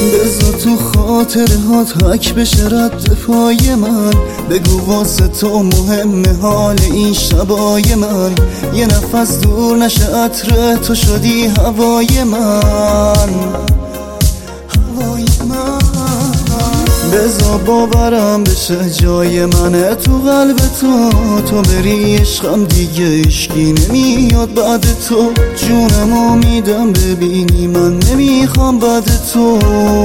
بذار تو خاطرهات حک بشه رد پای من، بگو واسه تو مهمه حال این شبای من، یه نفس دور نشه عطر تو شدی هوای من. بذار باورم بشه جای منه تو قلب تو بری عشقم دیگه عشقی نمیاد بعد تو، جونمو میدم ببینی من نمیخوام بعد تو.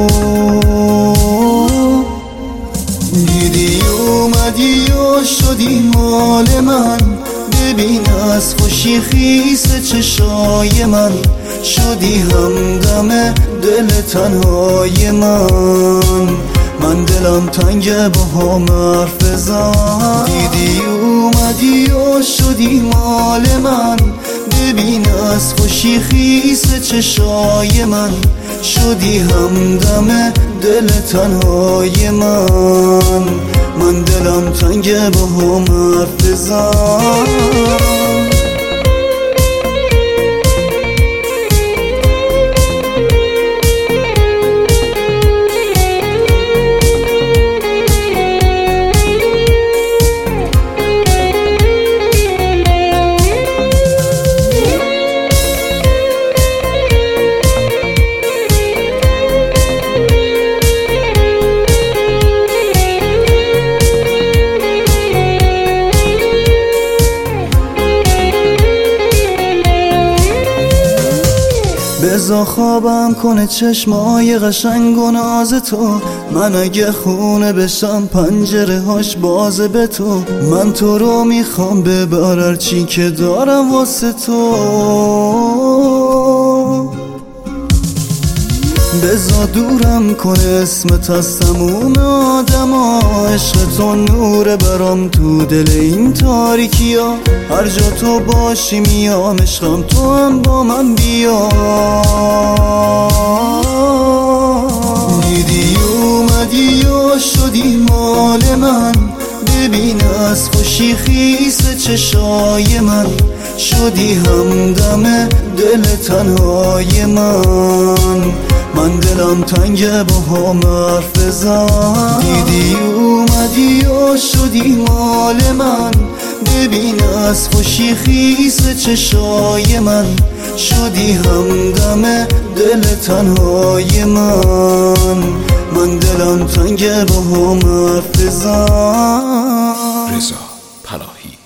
دیدی اومدی و شدی مال من، ببین از خوشی خیس چشای من، شدی همدم دل تنهای من دلم تنگه با هم حرف بزن. دیدی اومدی و شدی مال من، ببین از خوشی خیس چشای من، شدی همدم دل تنهای من دلم تنگه با هم حرف بزن. بذار خوابم کنه چشمای قشنگ و ناز تو، من اگه خونه بشم پنجره هاش بازه به تو، من تو رو میخوام ببر هرچی که دارم واسه تو. بذار دورم کنه اسمت از تموم آدما، عشق تو نور برام تو دل این تاریکی ها، هر جا تو باشی میام عشقم تو هم با من بیا. دیدی اومدی و شدی مال من، ببین از خوشی خیس چشای من، شدی همدم دل تنهای من دلم تنگه با هم حرف بزن. دیدی اومدی و شدی مال من، ببین از خوشی خیس چشای من، شدی همدم دل تنهای من دلم تنگه با هم حرف بزن. رضا پناهی.